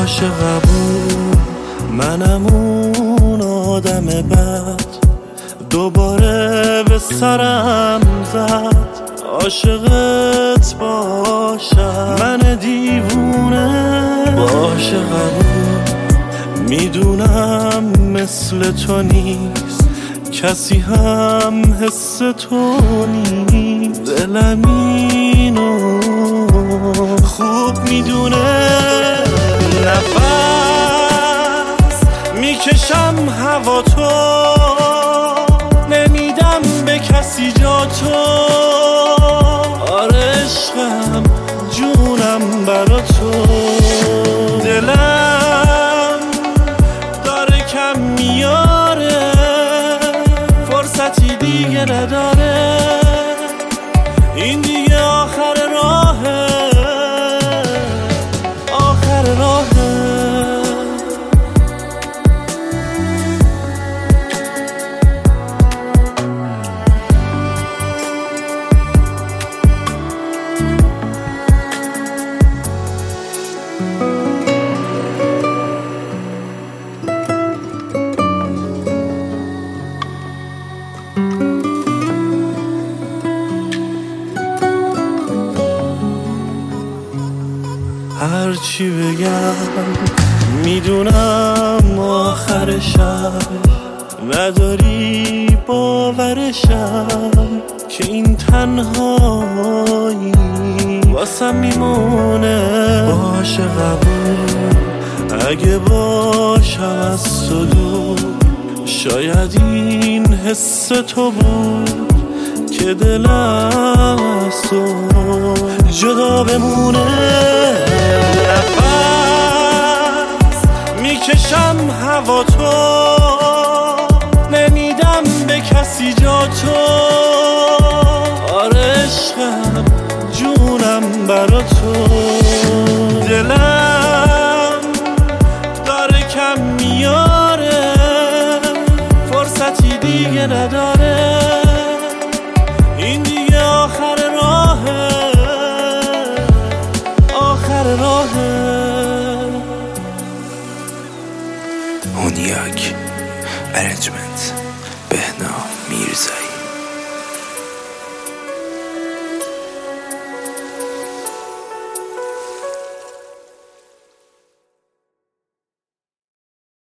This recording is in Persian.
باشه قبول، منم اون آدم بد دوباره به سرم زد. عاشقت باشم من دیوونه، باشه قبول، میدونم مثل تو نیست کسی هم حس تو نیست. دلم اینو خوب میدونه، نفس میکشم هوا تو، نمیدم به کسی جا تو. آره عشقم جونم برا تو، دلم داره کم میاره، فرصتی دیگه نداره، این دیگه آخر راهه، آخر راهه. هرچی بگم میدونم آخرشم، نداری باورشم که این تنهایی واسم میمونه. باشه قبول، اگه باشم از تو دور، شاید این حس تو بود که دلم از تو جدا بمونه. نفس میکشم هوا تو، نمیدم به کسی جا تو. آره عشقم جونم برا تو، دلم داره کم میاره، فرصتی دیگه نداره، این دیگه آخر راهه، آخر راهه. هونیاک ارنجمنت